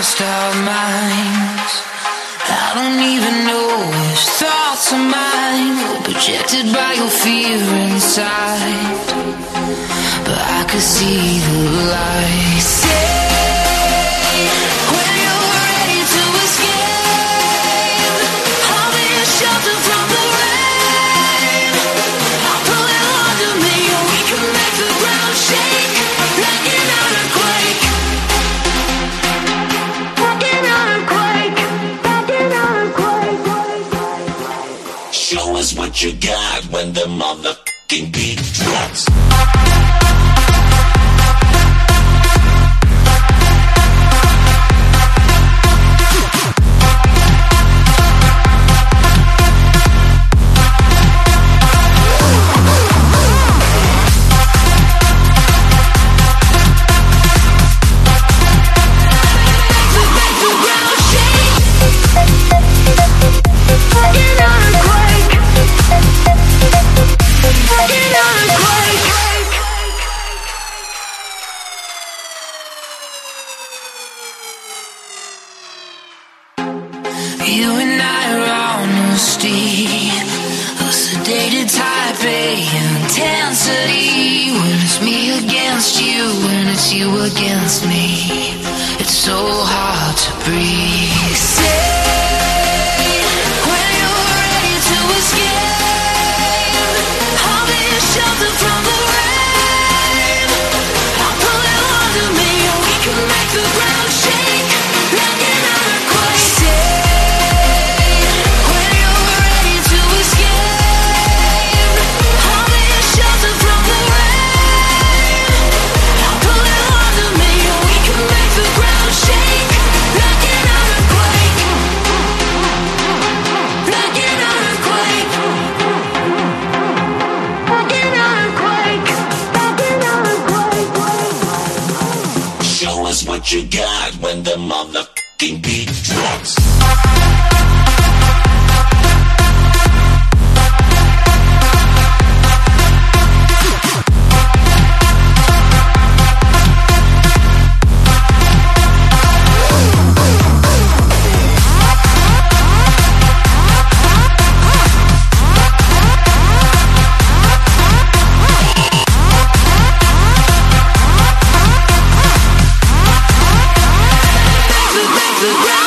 lost our minds. I don't even know which thoughts are mine, projected by your fear inside. But I could see the light. Say, when you're ready to escape, I'll be a shelter from the rain. I'll pull you under me, and we can make the ground shake like an earthquake. Like an earthquake. Like an earthquake. Show us what you got when the motherfucking beat drops. You and I are honesty, a sedated type A intensity. When it's me against you, when it's you against me, it's so hard to breathe. Say, when you're ready to escape, I'll be a shelter from the rain. I'll pull you under me, and we can make the ground shake like an earthquake. What you got when the motherfucking beat drops. The ground